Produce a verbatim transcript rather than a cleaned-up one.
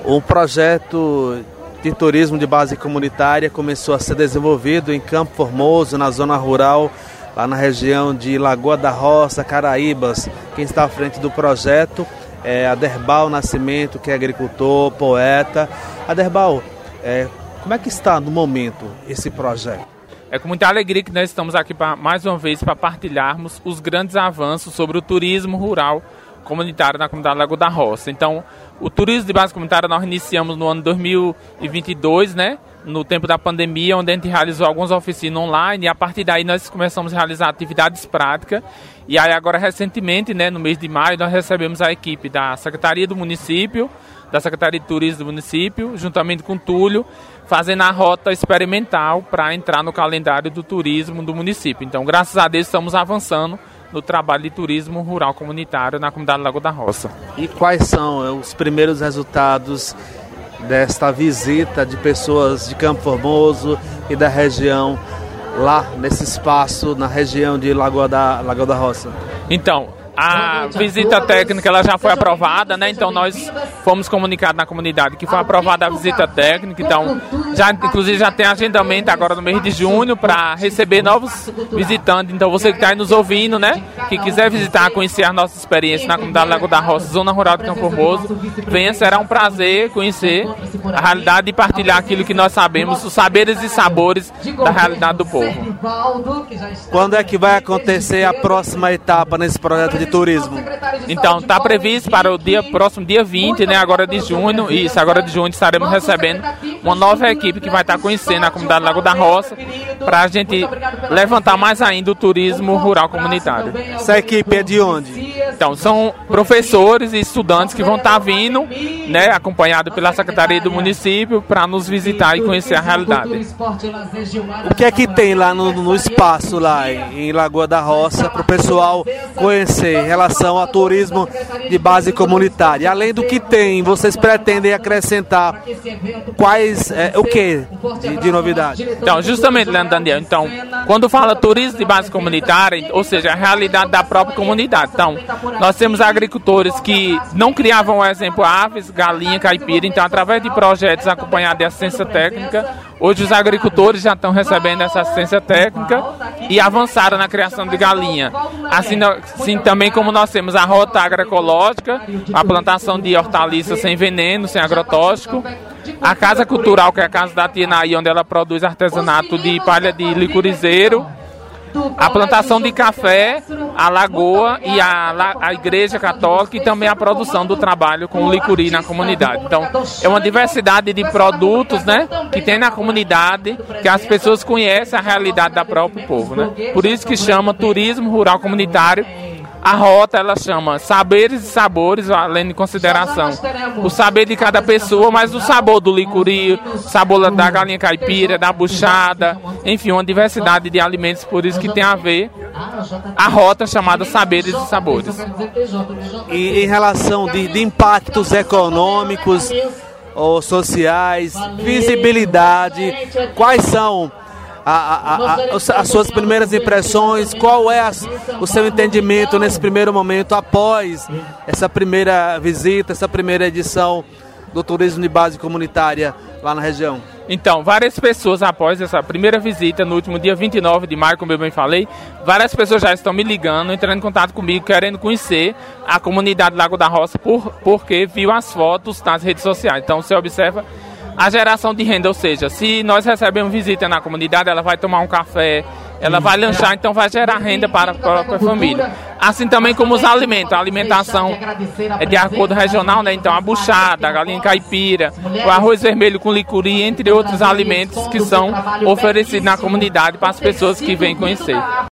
Um projeto de turismo de base comunitária começou a ser desenvolvido em Campo Formoso, na zona rural, lá na região de Lagoa da Roça, Caraíbas. Quem está à frente do projeto é Aderbal Nascimento, que é agricultor, poeta. Aderbal, é, como é que está no momento esse projeto? É com muita alegria que nós estamos aqui pra, mais uma vez para partilharmos os grandes avanços sobre o turismo rural comunitário na comunidade Lagoa da Roça. Então, o turismo de base comunitária nós iniciamos no ano dois mil e vinte e dois, né? No tempo da pandemia, onde a gente realizou algumas oficinas online, e a partir daí nós começamos a realizar atividades práticas. E aí agora recentemente, né, no mês de maio, nós recebemos a equipe da Secretaria do Município, da Secretaria de Turismo do Município, juntamente com o Túlio, fazendo a rota experimental para entrar no calendário do turismo do município. Então, graças a Deus, estamos avançando no trabalho de turismo rural comunitário na comunidade Lagoa da Roça. E quais são os primeiros resultados desta visita de pessoas de Campo Formoso e da região, lá nesse espaço, na região de Lagoa da, Lagoa da Roça? Então, a visita técnica ela já foi aprovada, né? Então nós fomos comunicados na comunidade que foi aprovada a visita técnica. Então, já, inclusive já tem agendamento agora no mês de junho para receber novos visitantes. Então você que está aí nos ouvindo, né? Que quiser visitar, conhecer a nossa experiência na comunidade Lagoa da Roça, zona rural de Campo Formoso, venha, será um prazer conhecer a realidade e partilhar aquilo que nós sabemos, os saberes e sabores da realidade do povo. Quando é que vai acontecer a próxima etapa nesse projeto de turismo? Então, está previsto para o dia, próximo dia vinte, né, agora de junho, isso, agora de junho estaremos recebendo uma nova equipe que vai estar conhecendo a comunidade Lagoa da Roça, para a gente levantar mais ainda o turismo rural comunitário. Essa equipe é de onde? Então, são professores e estudantes que vão estar vindo, né, acompanhados pela Secretaria do Município, para nos visitar e conhecer a realidade. O que é que tem lá no, no espaço, lá em Lagoa da Roça, para o pessoal conhecer em relação ao turismo de base comunitária? Além do que tem, vocês pretendem acrescentar quais, é, o que de, de novidade? Então, justamente, Leandro Daniel, então, quando fala turismo de base comunitária, ou seja, a realidade da própria comunidade. Então, nós temos agricultores que não criavam, por exemplo, aves, galinha, caipira. Então, através de projetos acompanhados de assistência técnica, hoje os agricultores já estão recebendo essa assistência técnica e avançaram na criação de galinha. Assim, assim também como nós temos a rota agroecológica, a plantação de hortaliças sem veneno, sem agrotóxico. A Casa Cultural, que é a Casa da Tia Naí, onde ela produz artesanato de palha de licurizeiro. A plantação de café, a lagoa e a, a igreja católica, e também a produção do trabalho com o licuri na comunidade. Então, é uma diversidade de produtos, né, que tem na comunidade, que as pessoas conhecem a realidade da próprio povo, né? Por isso que chama turismo rural comunitário. A rota, ela chama Saberes e Sabores, além de consideração o saber de cada pessoa, mas o sabor do licuri, o sabor da galinha caipira, da buchada, enfim, uma diversidade de alimentos, por isso que tem a ver a rota chamada Saberes e Sabores. E em relação de, de impactos econômicos ou sociais, visibilidade, quais são A, a, a, as suas primeiras impressões? Qual é as, o seu entendimento nesse primeiro momento, após essa primeira visita, essa primeira edição do turismo de base comunitária lá na região? Então, várias pessoas após essa primeira visita, no último dia vinte e nove de maio, como eu bem falei, várias pessoas já estão me ligando, entrando em contato comigo, querendo conhecer a comunidade Lagoa da Roça, por, porque viu as fotos nas redes sociais. Então, você observa a geração de renda, ou seja, se nós recebemos visita na comunidade, ela vai tomar um café, ela vai lanchar, então vai gerar renda para a própria família. Assim também como os alimentos, a alimentação é de acordo regional, né? Então a buchada, a galinha caipira, o arroz vermelho com licuri, entre outros alimentos que são oferecidos na comunidade para as pessoas que vêm conhecer.